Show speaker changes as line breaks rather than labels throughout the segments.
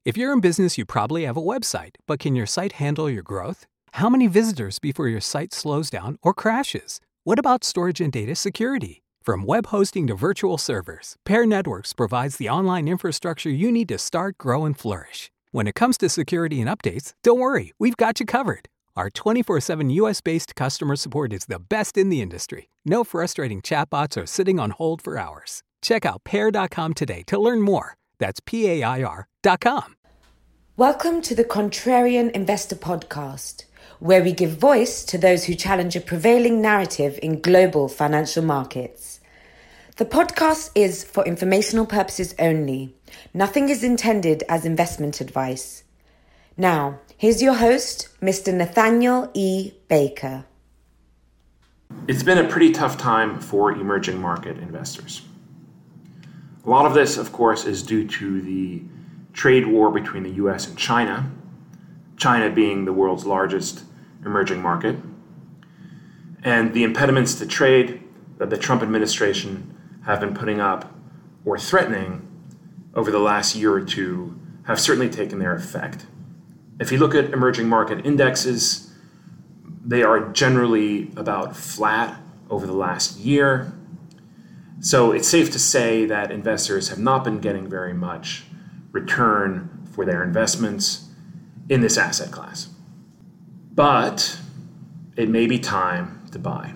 If you're in business, you probably have a website, but can your site handle your growth? How many visitors before your site slows down or crashes? What about storage and data security? From web hosting to virtual servers, Pair Networks provides the online infrastructure you need to start, grow, and flourish. When it comes to security and updates, don't worry, we've got you covered. Our 24/7 US-based customer support is the best in the industry. No frustrating chatbots or sitting on hold for hours. Check out pair.com today to learn more. That's PAIR.com.
Welcome to the Contrarian Investor Podcast, where we give voice to those who challenge a prevailing narrative in global financial markets. The podcast is for informational purposes only. Nothing is intended as investment advice. Now, here's your host, Mr. Nathaniel E. Baker.
It's been a pretty tough time for emerging market investors. A lot of this, of course, is due to the trade war between the US and China, China being the world's largest emerging market, and the impediments to trade that the Trump administration have been putting up or threatening over the last year or two have certainly taken their effect. If you look at emerging market indexes, they are generally about flat over the last year. So it's safe to say that investors have not been getting very much return for their investments in this asset class. But it may be time to buy.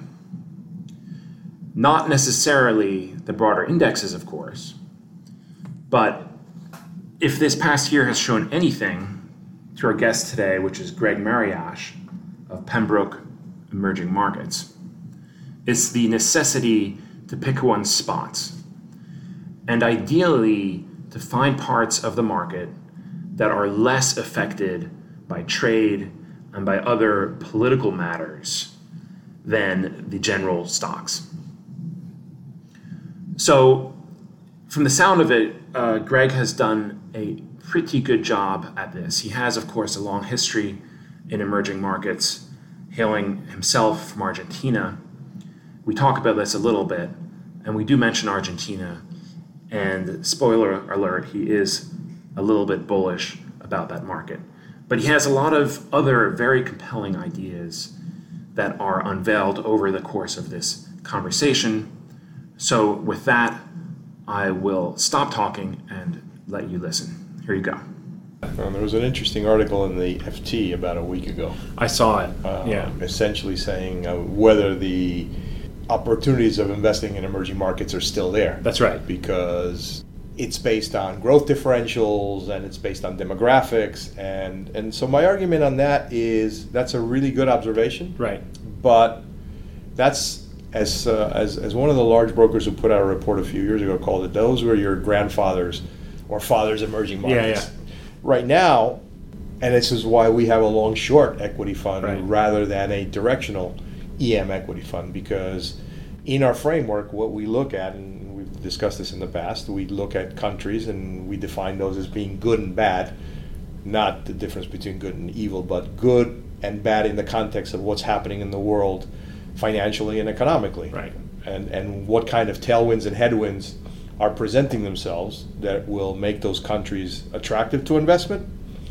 Not necessarily the broader indexes, of course, but if this past year has shown anything to our guest today, which is Greg Mariash of Pembroke Emerging Markets, it's the necessity to pick one's spots, and ideally to find parts of the market that are less affected by trade and by other political matters than the general stocks. So, from the sound of it, Greg has done a pretty good job at this. He has, of course, a long history in emerging markets, hailing himself from Argentina. We talk about this a little bit, and we do mention Argentina. And spoiler alert, he is a little bit bullish about that market. But he has a lot of other very compelling ideas that are unveiled over the course of this conversation. So with that, I will stop talking and let you listen. Here you go.
There was an interesting article in the FT about a week ago.
I saw it,
essentially saying whether the opportunities of investing in emerging markets are still there.
That's right.
Because it's based on growth differentials and it's based on demographics. And so my argument on that is that's a really good observation.
Right.
But that's, as one of the large brokers who put out a report a few years ago called it, those were your grandfathers or fathers' emerging markets.
Yeah.
Right now, and this is why we have a long short equity fund rather than a directional EM equity fund, because in our framework, what we look at, and we've discussed this in the past, we look at countries and we define those as being good and bad, not the difference between good and evil, but good and bad in the context of what's happening in the world financially and economically.
Right.
And what kind of tailwinds and headwinds are presenting themselves that will make those countries attractive to investment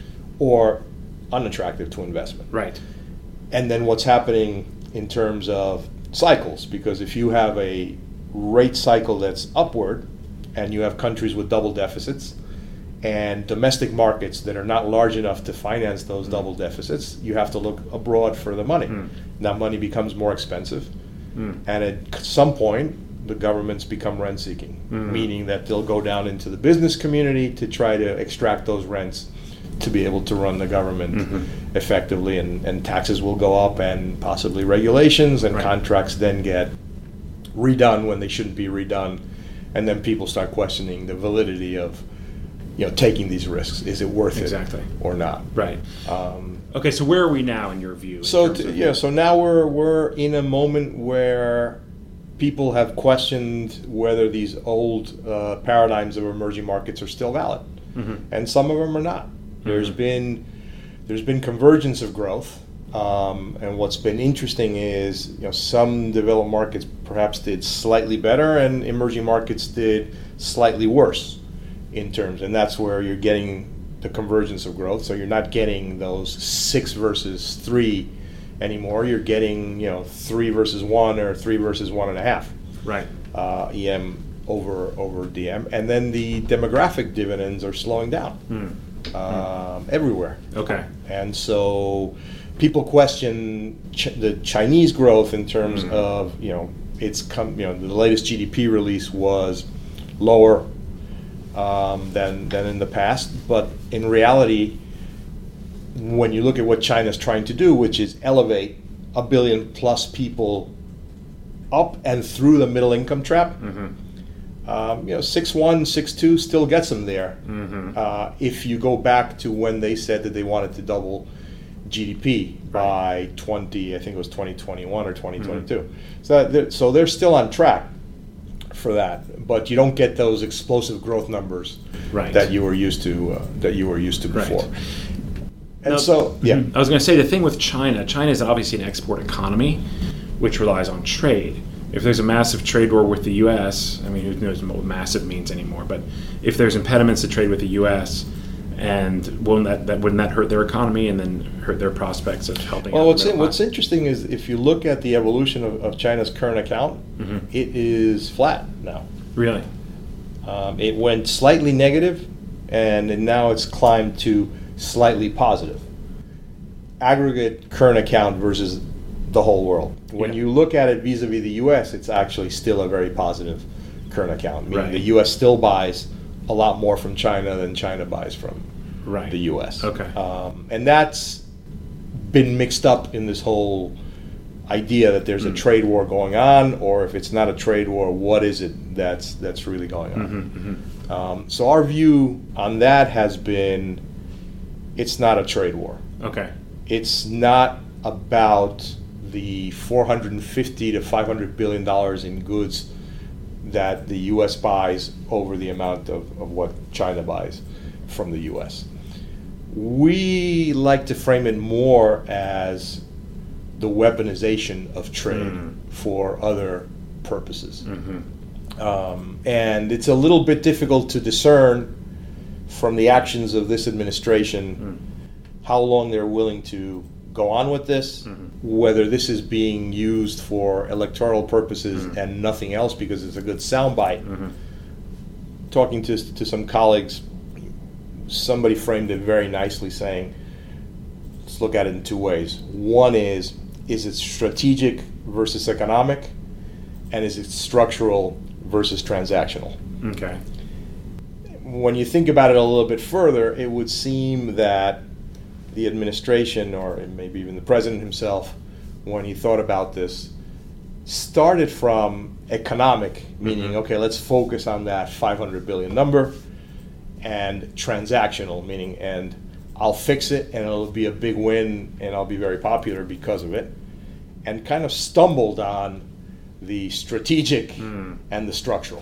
or unattractive to investment.
Right.
And then what's happening in terms of cycles, because if you have a rate cycle that's upward and you have countries with double deficits and domestic markets that are not large enough to finance those double deficits, you have to look abroad for the money. That money becomes more expensive, and at some point the governments become rent-seeking, meaning that they'll go down into the business community to try to extract those rents to be able to run the government effectively, and taxes will go up and possibly regulations, and contracts then get redone when they shouldn't be redone, and then people start questioning the validity of taking these risks. Is it worth it or not?
Right. Okay, so where are we now in your view?
So now we're in a moment where people have questioned whether these old paradigms of emerging markets are still valid, and some of them are not. There's been convergence of growth, and what's been interesting is some developed markets perhaps did slightly better, and emerging markets did slightly worse in terms, and that's where you're getting the convergence of growth. So you're not getting those 6 versus 3 anymore. You're getting 3 versus 1 or 3 versus 1.5.
Right.
EM over DM, and then the demographic dividends are slowing down everywhere.
Okay.
And so people question the Chinese growth in terms of the latest GDP release was lower than in the past, but in reality, when you look at what China's trying to do, which is elevate 1 billion plus people up and through the middle income trap, 6.1, 6.2 still gets them there. If you go back to when they said that they wanted to double GDP by 2021 or 2022, so they're still on track for that, but you don't get those explosive growth numbers that you were used to before.
Right.
And I
was going to say, the thing with China is obviously an export economy, which relies on trade. If there's a massive trade war with the U.S., I mean, who knows what massive means anymore, but if there's impediments to trade with the U.S., and wouldn't that hurt their economy and then hurt their prospects of helping out?
Well, what's interesting is if you look at the evolution of China's current account, it is flat now.
Really?
It went slightly negative, and now it's climbed to slightly positive. Aggregate current account versus the whole world. When you look at it vis-a-vis the U.S., it's actually still a very positive current account. Meaning the U.S. still buys a lot more from China than China buys from the U.S.
Okay.
And that's been mixed up in this whole idea that there's a trade war going on, or if it's not a trade war, what is it that's really going on? So our view on that has been, it's not a trade war.
Okay.
It's not about the $450 to $500 billion in goods that the U.S. buys over the amount of what China buys from the U.S. We like to frame it more as the weaponization of trade for other purposes. And it's a little bit difficult to discern from the actions of this administration how long they're willing to go on with this, whether this is being used for electoral purposes and nothing else because it's a good soundbite. Talking to some colleagues, somebody framed it very nicely saying, let's look at it in two ways. One is it strategic versus economic, and is it structural versus transactional?
Okay.
When you think about it a little bit further, it would seem that the administration, or maybe even the president himself, when he thought about this, started from economic, meaning, okay, let's focus on that 500 billion number, and transactional, meaning, and I'll fix it, and it'll be a big win, and I'll be very popular because of it, and kind of stumbled on the strategic and the structural.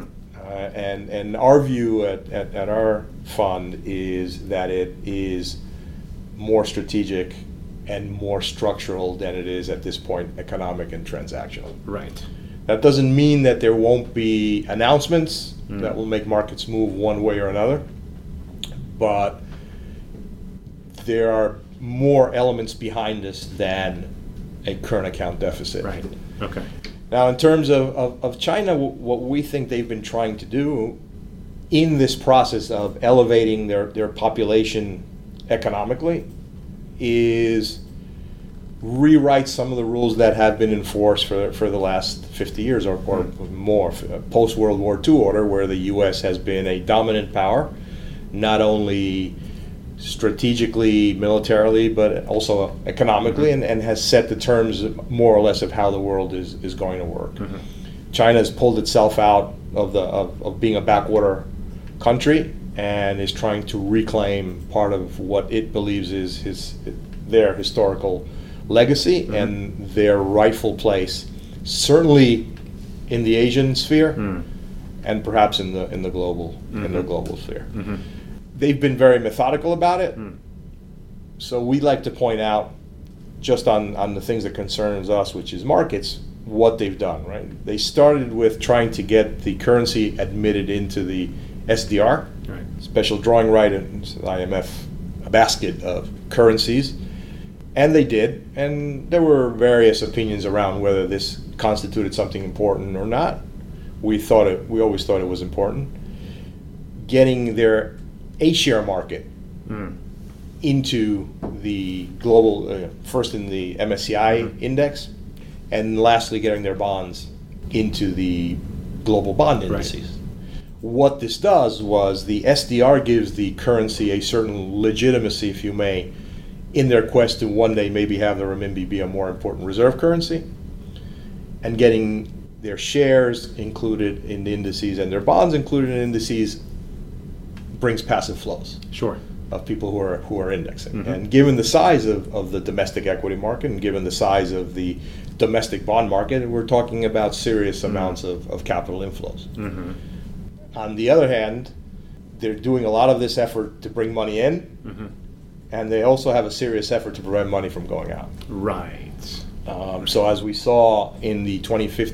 And our view at our fund is that it is more strategic and more structural than it is at this point economic and transactional.
Right.
That doesn't mean that there won't be announcements that will make markets move one way or another, but there are more elements behind this than a current account deficit.
Right. Okay.
Now, in terms of China, what we think they've been trying to do in this process of elevating their population economically is rewrite some of the rules that have been enforced for the last 50 years or more, post-World War II order, where the U.S. has been a dominant power, not only strategically, militarily, but also economically, and has set the terms more or less of how the world is going to work. China has pulled itself out of being a backwater country and is trying to reclaim part of what it believes is their historical legacy and their rightful place, certainly in the Asian sphere and perhaps in the global sphere. They've been very methodical about it. So we like to point out, just on the things that concerns us, which is markets, what they've done, right? They started with trying to get the currency admitted into the SDR,
Right.
special drawing right, in IMF, a basket of currencies. And they did, and there were various opinions around whether this constituted something important or not. We always thought it was important. Getting their A-share market into the global, first in the MSCI index, and lastly getting their bonds into the global bond indices.
Right.
What this does was the SDR gives the currency a certain legitimacy, if you may, in their quest to one day maybe have the renminbi be a more important reserve currency, and getting their shares included in the indices and their bonds included in indices brings passive flows.
Sure.
Of people who are indexing. And given the size of the domestic equity market and given the size of the domestic bond market, we're talking about serious amounts of capital inflows. On the other hand, they're doing a lot of this effort to bring money in, and they also have a serious effort to prevent money from going out.
Right.
So as we saw in the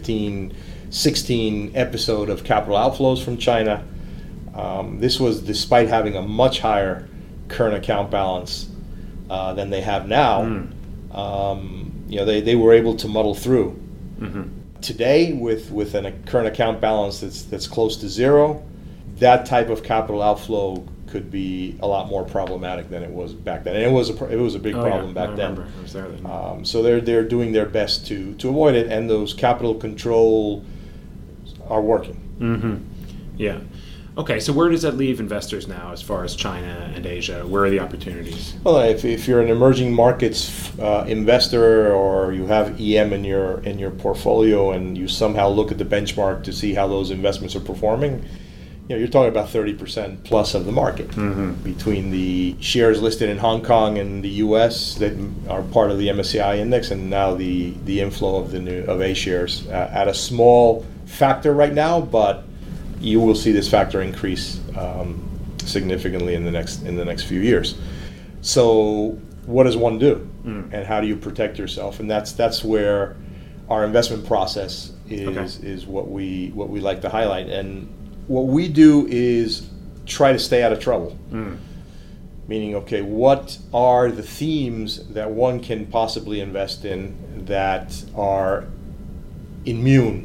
2015-16 episode of capital outflows from China, this was despite having a much higher current account balance than they have now. They were able to muddle through. Today, with a current account balance that's close to zero, that type of capital outflow could be a lot more problematic than it was back then. And it was a big problem back then.
I was there then.
So they're doing their best to avoid it, and those capital control are working.
Yeah. Okay, so where does that leave investors now as far as China and Asia? Where are the opportunities?
Well, if you're an emerging markets investor, or you have EM in your portfolio, and you somehow look at the benchmark to see how those investments are performing, you're talking about 30% plus of the market between the shares listed in Hong Kong and the U.S. that are part of the MSCI index, and now the inflow of of A shares at a small factor right now, but you will see this factor increase significantly in the next few years. So what does one do, and how do you protect yourself? And that's where our investment process is what we like to highlight. And what we do is try to stay out of trouble. Meaning, okay, what are the themes that one can possibly invest in that are immune,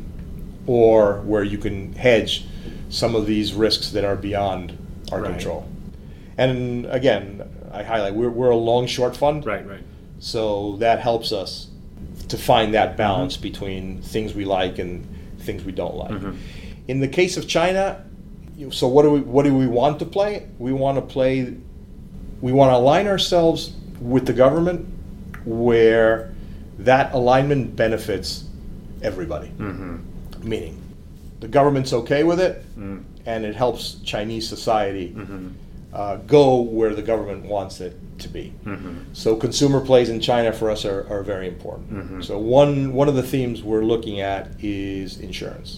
or where you can hedge some of these risks that are beyond our control? And again, I highlight we're a long short fund,
right.
So that helps us to find that balance between things we like and things we don't like. In the case of China, so what do we want to play? We want to align ourselves with the government where that alignment benefits everybody. Meaning, the government's okay with it, and it helps Chinese society go where the government wants it to be. So consumer plays in China for us are very important. So one of the themes we're looking at is insurance.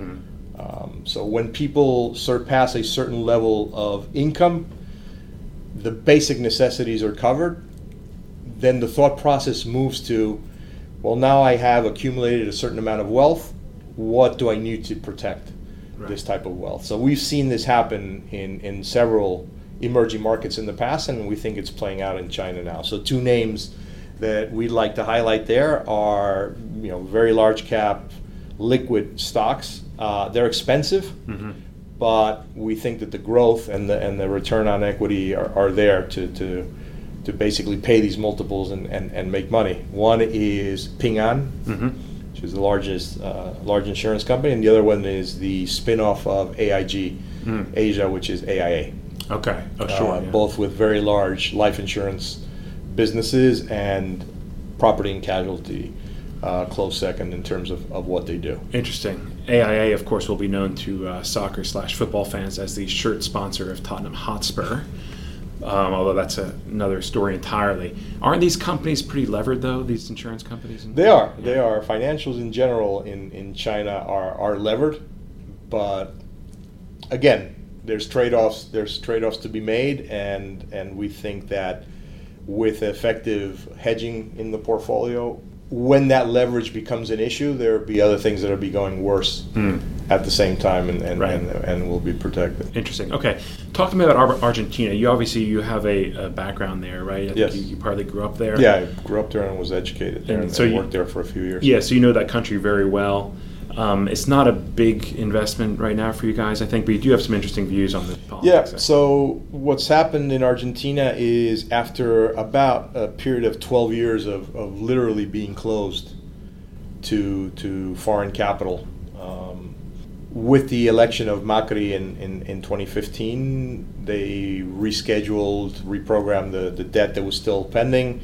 So when people surpass a certain level of income, the basic necessities are covered, then the thought process moves to, well, now I have accumulated a certain amount of wealth. What do I need to protect this type of wealth? So we've seen this happen in several emerging markets in the past, and we think it's playing out in China now. So two names that we'd like to highlight there are very large cap liquid stocks. They're expensive, but we think that the growth and the return on equity are there to basically pay these multiples and make money. One is Ping An, which is the largest large insurance company, and the other one is the spin-off of AIG Asia, which is AIA.
Okay. Oh, sure.
Both with very large life insurance businesses, and property and casualty close second in terms of what they do.
Interesting. AIA, of course, will be known to soccer/football fans as the shirt sponsor of Tottenham Hotspur. Although that's another story entirely. Aren't these companies pretty levered, though, these insurance companies?
They are. Yeah. They are. Financials in general in China are levered. But, again, there's trade-offs. There's trade-offs to be made, and we think that with effective hedging in the portfolio, when that leverage becomes an issue, there will be other things that will be going worse at the same time, and will be protected.
Interesting. Okay. Talk to me about Argentina. You have a background there, right? I think
Yes.
you partly grew up there.
Yeah, I grew up there and was educated there, and
so
worked there for a few years.
Yeah, so you know that country very well. It's not a big investment right now for you guys, I think, but you do have some interesting views on the politics.
Yeah, so what's happened in Argentina is after about a period of 12 years of literally being closed to foreign capital, with the election of Macri in 2015, they reprogrammed the debt that was still pending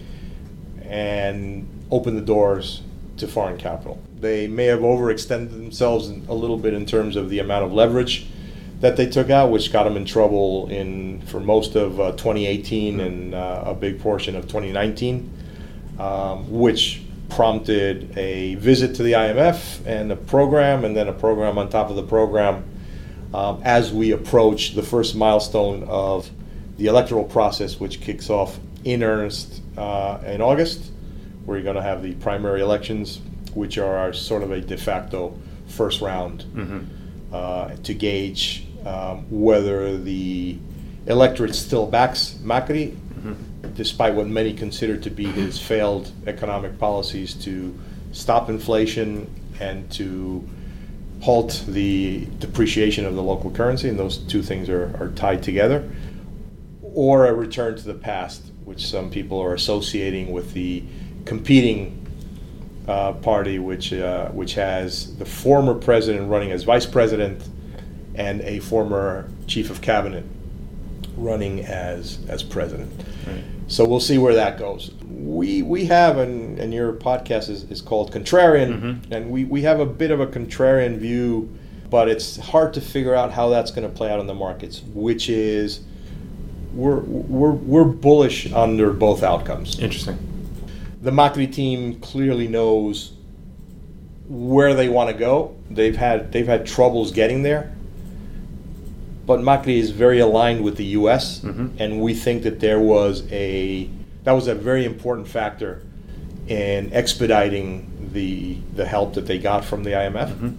and opened the doors to foreign capital. They may have overextended themselves a little bit in terms of the amount of leverage that they took out, which got them in trouble for most of 2018 and a big portion of 2019, which prompted a visit to the IMF and a program, and then a program on top of the program as we approach the first milestone of the electoral process, which kicks off in earnest in August, where you're going to have the primary elections, which are sort of a de facto first round to gauge whether the electorate still backs Macri, despite what many consider to be his failed economic policies to stop inflation and to halt the depreciation of the local currency, and those two things are tied together, or a return to the past, which some people are associating with the competing party, which has the former president running as vice president and a former chief of cabinet running as president. Right. So we'll see where that goes. We have, and your podcast is called Contrarian, and we have a bit of a contrarian view, but it's hard to figure out how that's going to play out in the markets, which is we're bullish under both outcomes.
Interesting.
The Macri team clearly knows where they want to go. They've had troubles getting there, but Macri is very aligned with the U.S., and we think that that was a very important factor in expediting the help that they got from the IMF.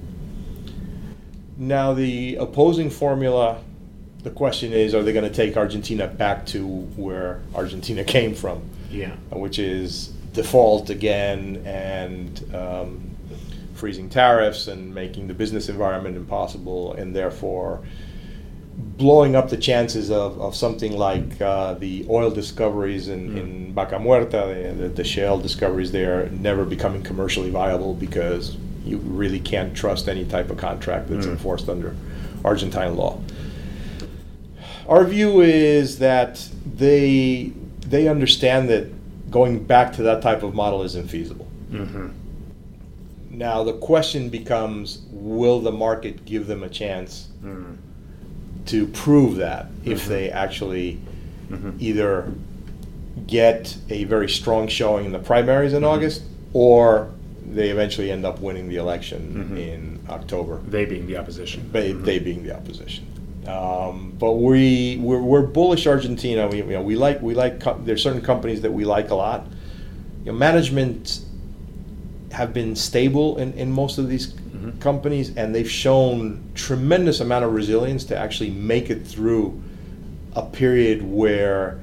Now, the opposing formula, the question is, are they going to take Argentina back to where Argentina came from? Yeah, which is default again and freezing tariffs and making the business environment impossible, and therefore blowing up the chances of something like the oil discoveries in Vaca Muerta, the shale discoveries there, never becoming commercially viable because you really can't trust any type of contract that's enforced under Argentine law. Our view is that they understand that going back to that type of model isn't feasible. Now the question becomes, will the market give them a chance to prove that if they actually either get a very strong showing in the primaries in August, or they eventually end up winning the election in October.
They being the opposition.
They being the opposition. But we're bullish Argentina. We like there's certain companies that we like a lot. Management have been stable in most of these companies, and they've shown tremendous amount of resilience to actually make it through a period where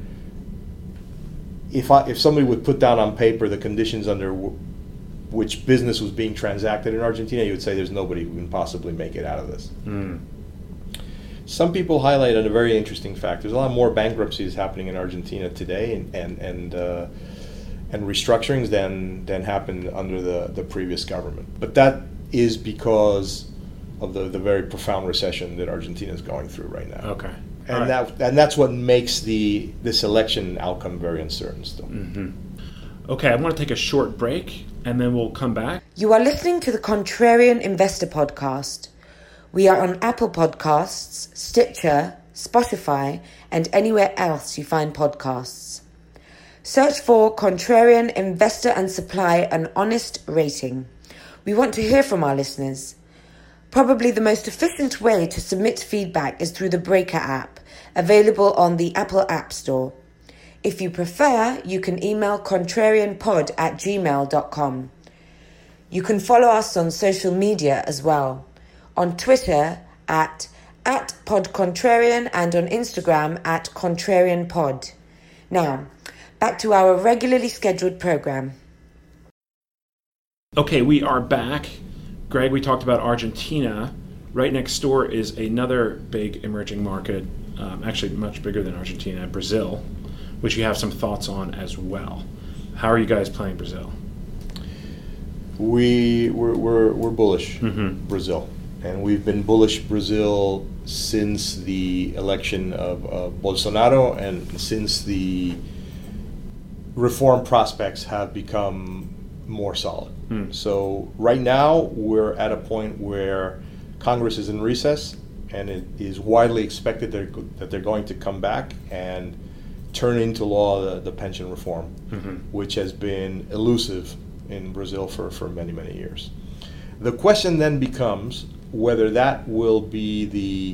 if somebody would put down on paper the conditions under which business was being transacted in Argentina, you would say there's nobody who can possibly make it out of this. Some people highlight a very interesting fact. There's a lot more bankruptcies happening in Argentina today and restructurings than happened under the previous government. But that is because of the very profound recession that Argentina is going through right now.
Okay.
And that's what makes this election outcome very uncertain still.
Okay, I want to take a short break, and then we'll come back.
You are listening to the Contrarian Investor Podcast. We are on Apple Podcasts, Stitcher, Spotify, and anywhere else you find podcasts. Search for Contrarian Investor and supply an honest rating. We want to hear from our listeners. Probably the most efficient way to submit feedback is through the Breaker app, available on the Apple App Store. If you prefer, you can email contrarianpod@gmail.com. You can follow us on social media as well. On Twitter at @PodContrarian and on Instagram @ContrarianPod. Now, back to our regularly scheduled program.
Okay, we are back. Greg, we talked about Argentina. Right next door is another big emerging market, actually much bigger than Argentina, Brazil, which you have some thoughts on as well. How are you guys playing Brazil?
We're bullish Brazil, and we've been bullish Brazil since the election of Bolsonaro and since the reform prospects have become more solid. So right now we're at a point where Congress is in recess, and it is widely expected that they're going to come back and turn into law the pension reform, which has been elusive in Brazil for many, many years. The question then becomes whether that will be the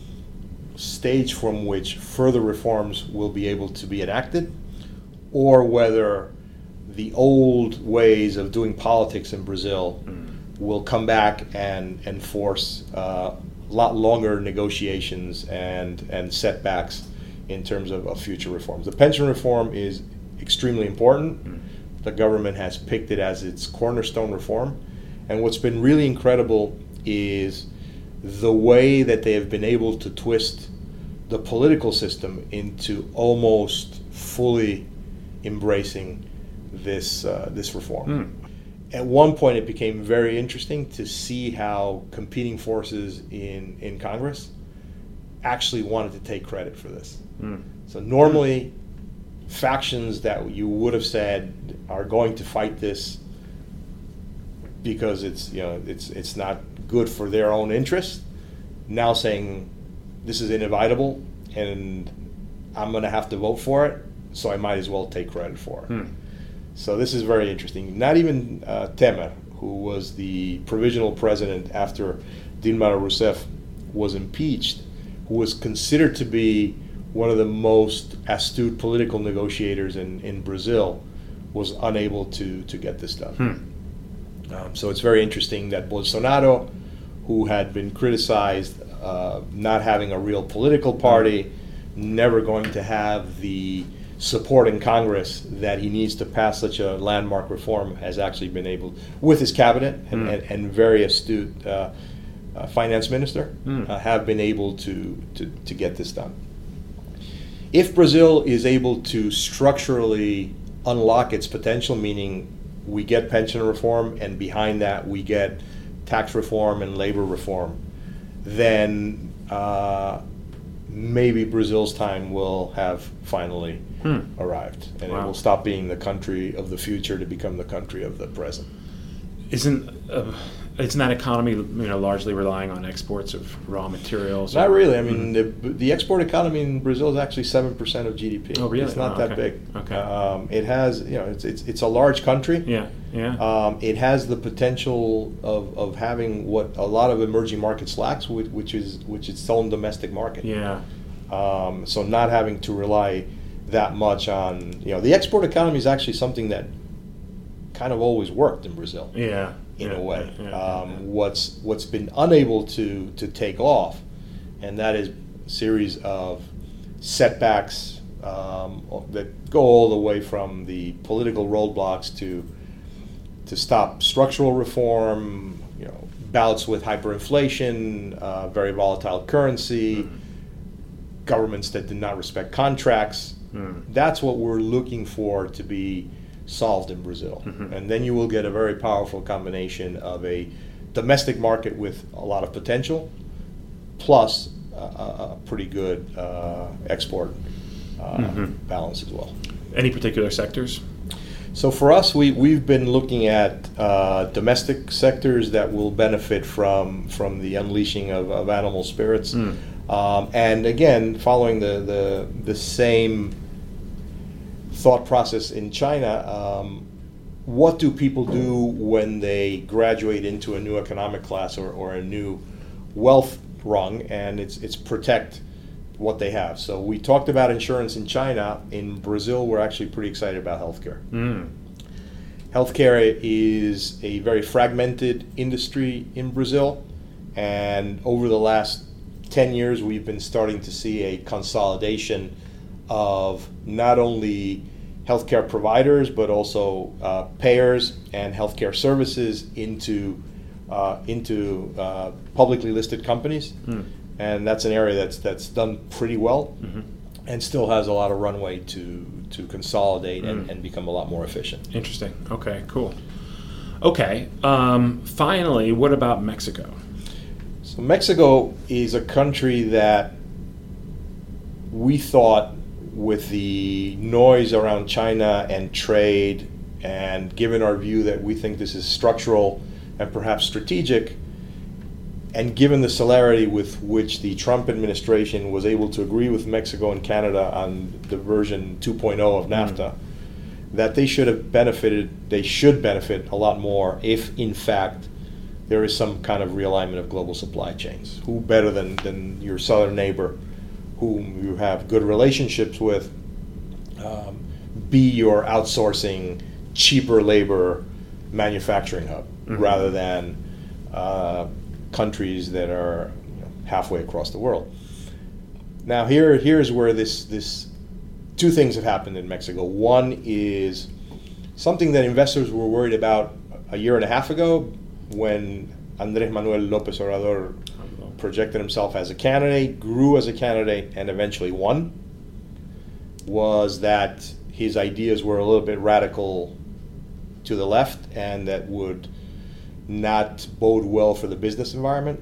stage from which further reforms will be able to be enacted, or whether the old ways of doing politics in Brazil will come back and force a lot longer negotiations and setbacks in terms of future reforms. The pension reform is extremely important. The government has picked it as its cornerstone reform. And what's been really incredible is the way that they have been able to twist the political system into almost fully embracing this reform. At one point, it became very interesting to see how competing forces in Congress actually wanted to take credit for this. So normally, factions that you would have said are going to fight this because it's not good for their own interests, now saying this is inevitable and I'm going to have to vote for it, so I might as well take credit for it. So this is very interesting. Not even Temer, who was the provisional president after Dilma Rousseff was impeached, who was considered to be one of the most astute political negotiators in Brazil, was unable to get this done. So it's very interesting that Bolsonaro, who had been criticized not having a real political party, never going to have the support in Congress that he needs to pass such a landmark reform, has actually been able, with his cabinet and very astute finance minister, have been able to get this done. If Brazil is able to structurally unlock its potential, meaning we get pension reform and behind that we get tax reform and labor reform, then maybe Brazil's time will have finally arrived, and it will stop being the country of the future to become the country of the present.
Isn't that economy largely relying on exports of raw materials?
Not really. I mean, the export economy in Brazil is actually 7% of GDP.
Oh, really?
It's not that big.
Okay.
It has, it's a large country.
Yeah.
It has the potential of having what a lot of emerging markets lacks, which is its own domestic market.
Yeah.
So not having to rely that much on, the export economy is actually something that kind of always worked in Brazil.
Yeah.
In a way. What's been unable to take off, and that is a series of setbacks that go all the way from the political roadblocks to stop structural reform, bouts with hyperinflation, very volatile currency, governments that did not respect contracts. That's what we're looking for to be solved in Brazil. And then you will get a very powerful combination of a domestic market with a lot of potential, plus a pretty good export balance as well.
Any particular sectors?
So for us, we've been looking at domestic sectors that will benefit from the unleashing of animal spirits. And again, following the same thought process in China, what do people do when they graduate into a new economic class or a new wealth rung? And it's protect what they have. So we talked about insurance in China. In Brazil, we're actually pretty excited about healthcare. Healthcare is a very fragmented industry in Brazil, and over the last 10 years, we've been starting to see a consolidation of not only healthcare providers, but also payers and healthcare services into publicly listed companies. And that's an area that's done pretty well, and still has a lot of runway to consolidate and become a lot more efficient.
Interesting. Okay, cool. Okay, finally, what about Mexico?
So Mexico is a country that we thought, with the noise around China and trade, and given our view that we think this is structural and perhaps strategic, and given the celerity with which the Trump administration was able to agree with Mexico and Canada on the version 2.0 of NAFTA, that they should benefit a lot more if, in fact, there is some kind of realignment of global supply chains. Who better than your southern neighbor, whom you have good relationships with, be your outsourcing cheaper labor manufacturing hub, rather than countries that are halfway across the world. Now here's where this two things have happened in Mexico. One is something that investors were worried about a year and a half ago, when Andrés Manuel López Obrador projected himself as a candidate, grew as a candidate, and eventually won, was that his ideas were a little bit radical to the left, and that would not bode well for the business environment.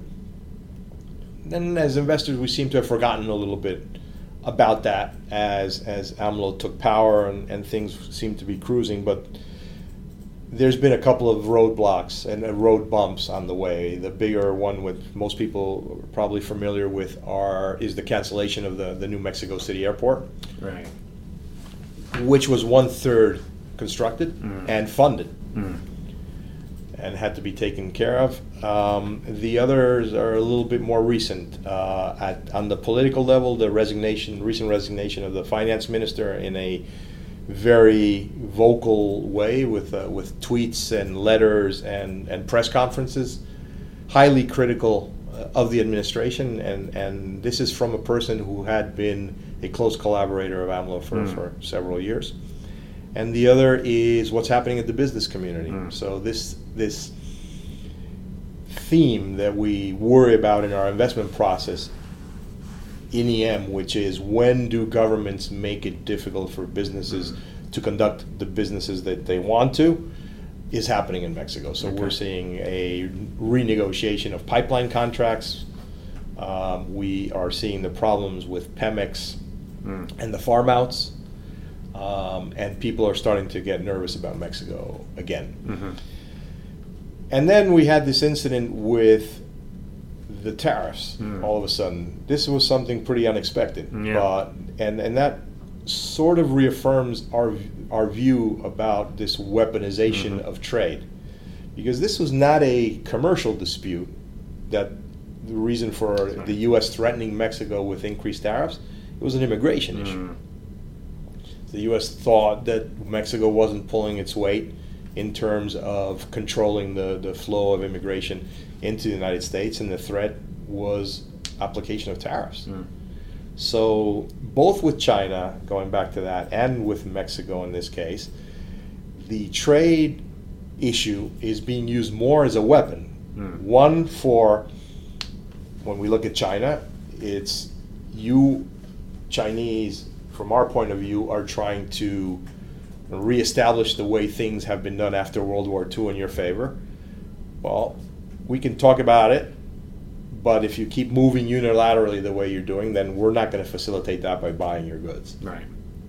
Then as investors, we seem to have forgotten a little bit about that as AMLO took power and things seem to be cruising, but there's been a couple of roadblocks and road bumps on the way. The bigger one, with most people are probably familiar with, is the cancellation of the new Mexico City airport,
right,
which was 1/3 constructed and funded, and had to be taken care of. The others are a little bit more recent. On the political level, the recent resignation of the finance minister in a very vocal way, with tweets and letters and press conferences, highly critical of the administration, and this is from a person who had been a close collaborator of AMLO for several years. And the other is what's happening at the business community. So this theme that we worry about in our investment process in EM, which is, when do governments make it difficult for businesses to conduct the businesses that they want to, is happening in Mexico. So we're seeing a renegotiation of pipeline contracts. We are seeing the problems with Pemex and the farm outs. And people are starting to get nervous about Mexico again. And then we had this incident with the tariffs. All of a sudden, this was something pretty unexpected. But and that sort of reaffirms our view about this weaponization of trade, because this was not a commercial dispute. That the reason for the U.S. threatening Mexico with increased tariffs, it was an immigration issue. The U.S. thought that Mexico wasn't pulling its weight in terms of controlling the flow of immigration into the United States, and the threat was application of tariffs. So both with China, going back to that, and with Mexico in this case, the trade issue is being used more as a weapon. One, for when we look at China, it's you Chinese, from our point of view, are trying to reestablish the way things have been done after World War II in your favor. Well, we can talk about it, but if you keep moving unilaterally the way you're doing, then we're not going to facilitate that by buying your goods.
Right.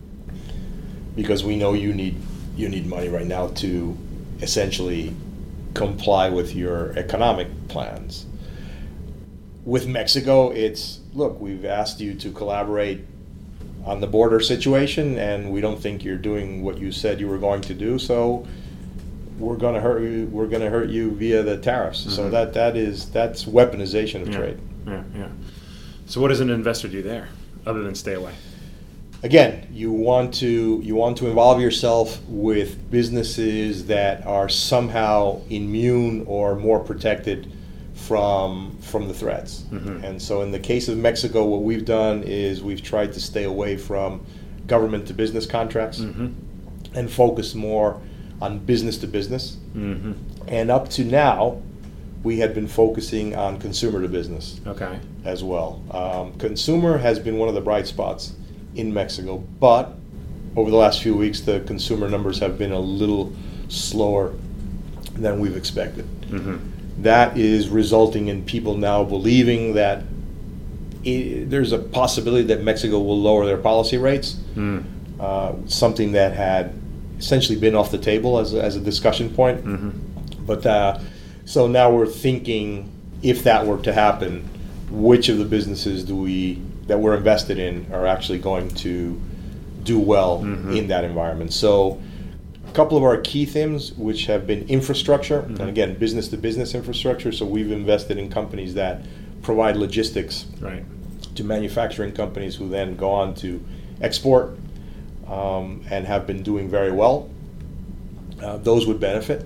Because we know you need money right now to essentially comply with your economic plans. With Mexico, it's, look, we've asked you to collaborate on the border situation, and we don't think you're doing what you said you were going to do, so we're going to hurt you. We're going to hurt you via the tariffs. So that's weaponization of trade.
Yeah. So what does an investor do there?
other than stay away?
Again, you want to involve yourself with businesses that are somehow immune or more protected from the threats. And so in the case of Mexico, what we've done is we've tried to stay away from government to business contracts and focus more on business to business. And up to now, we had been focusing on consumer to business as well. Consumer has been one of the bright spots in Mexico, but over the last few weeks, the consumer numbers have been a little slower than we've expected. That is resulting in people now believing that there's a possibility that Mexico will lower their policy rates, something that had essentially been off the table as a discussion point. But so now we're thinking, if that were to happen, which of the businesses that we're invested in are actually going to do well in that environment. So a couple of our key themes, which have been infrastructure, and again, business to business infrastructure. So we've invested in companies that provide logistics to manufacturing companies who then go on to export and have been doing very well. Those would benefit,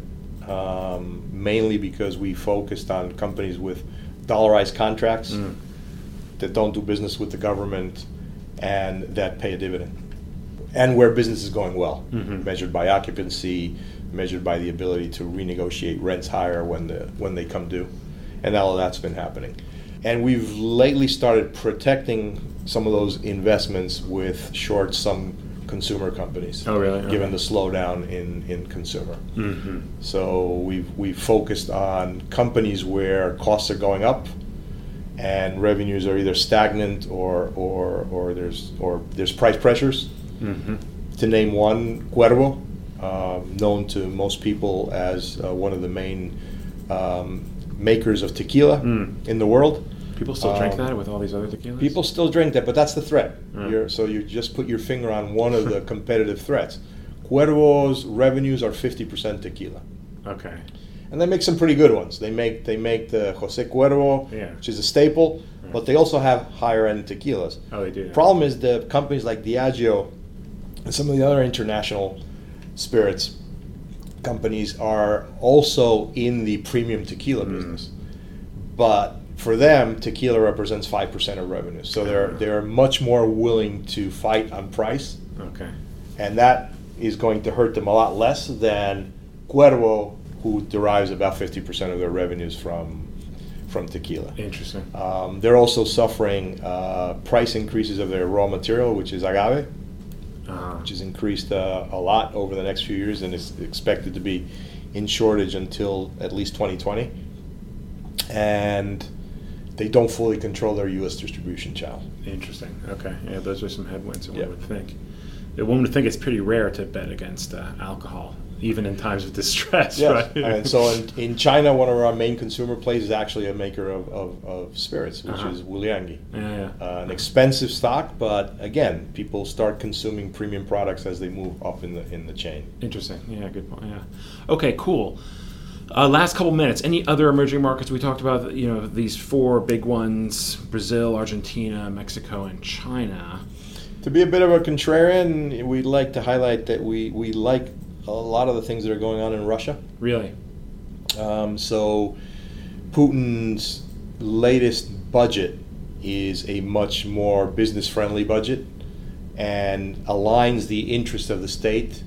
mainly because we focused on companies with dollarized contracts that don't do business with the government and that pay a dividend, and where business is going well, measured by occupancy, measured by the ability to renegotiate rents higher when they come due, and all of that's been happening. And we've lately started protecting some of those investments with short some consumer companies.
Oh, really?
Given the slowdown in consumer. So we've focused on companies where costs are going up and revenues are either stagnant or there's price pressures. To name one, Cuervo, known to most people as one of the main makers of tequila in the world.
People still drink that with all these other tequilas?
People still drink that, but that's the threat. So you just put your finger on one of the competitive threats. Cuervo's revenues are 50% tequila.
Okay.
And they make some pretty good ones. They make the Jose Cuervo, which is a staple, but they also have higher end tequilas.
Oh, they do.
Problem is the companies like Diageo and some of the other international spirits companies are also in the premium tequila business. But for them, tequila represents 5% of revenue. So they're much more willing to fight on price.
Okay.
And that is going to hurt them a lot less than Cuervo, who derives about 50% of their revenues from tequila.
Interesting.
They're also suffering price increases of their raw material, which is agave, which has increased a lot over the next few years and is expected to be in shortage until at least 2020. And they don't fully control their U.S. distribution channel.
Interesting. Okay. Yeah, those are some headwinds one would think. One would think it's pretty rare to bet against alcohol, even in times of distress, right?
And so in China, one of our main consumer plays is actually a maker of spirits, which is Wuliangye. An expensive stock, but again, people start consuming premium products as they move up in the chain.
Interesting. Yeah, good point. Yeah. Okay, cool. Last couple minutes. Any other emerging markets? We talked about, these four big ones: Brazil, Argentina, Mexico, and China.
To be a bit of a contrarian, we'd like to highlight that we like a lot of the things that are going on in Russia.
Really?
So Putin's latest budget is a much more business-friendly budget and aligns the interest of the state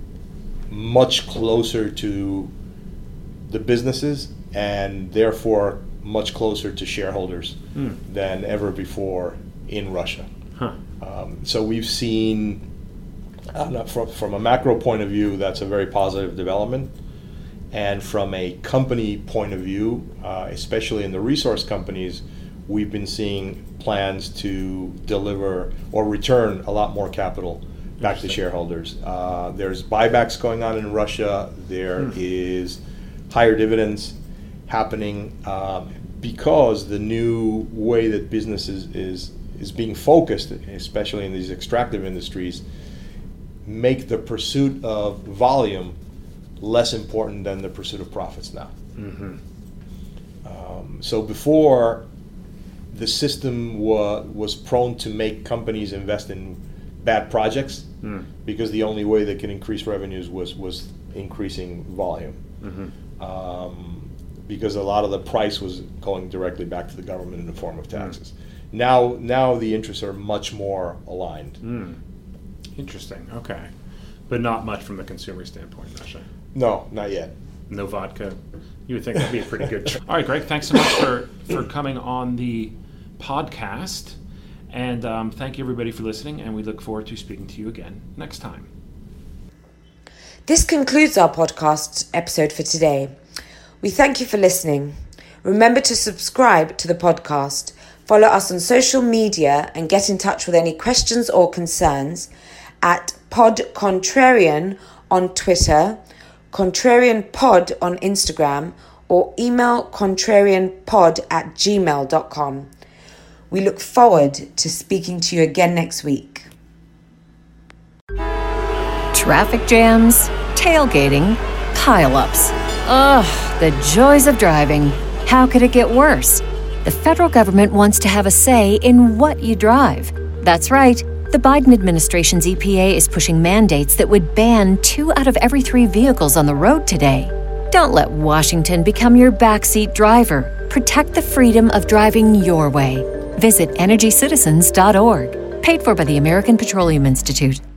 much closer to the businesses and therefore much closer to shareholders than ever before in Russia. So we've seen, from a macro point of view, that's a very positive development. And from a company point of view, especially in the resource companies, we've been seeing plans to deliver or return a lot more capital back to shareholders. There's buybacks going on in Russia. There is higher dividends happening because the new way that business is being focused, especially in these extractive industries, make the pursuit of volume less important than the pursuit of profits now. So before, the system was prone to make companies invest in bad projects because the only way they can increase revenues was increasing volume. Because a lot of the price was going directly back to the government in the form of taxes. Now the interests are much more aligned.
Interesting. Okay, but not much from the consumer standpoint, Russia.
No, not yet.
No vodka. You would think that'd be a pretty good. All right, Greg. Thanks so much for coming on the podcast, and thank you everybody for listening. And we look forward to speaking to you again next time.
This concludes our podcast episode for today. We thank you for listening. Remember to subscribe to the podcast, follow us on social media, and get in touch with any questions or concerns at Pod Contrarian on Twitter, Contrarian Pod on Instagram, or email contrarianpod@gmail.com. We look forward to speaking to you again next week.
Traffic jams, tailgating, pileups. Ugh, the joys of driving. How could it get worse? The federal government wants to have a say in what you drive. That's right. The Biden administration's EPA is pushing mandates that would ban 2 out of every 3 vehicles on the road today. Don't let Washington become your backseat driver. Protect the freedom of driving your way. Visit EnergyCitizens.org. Paid for by the American Petroleum Institute.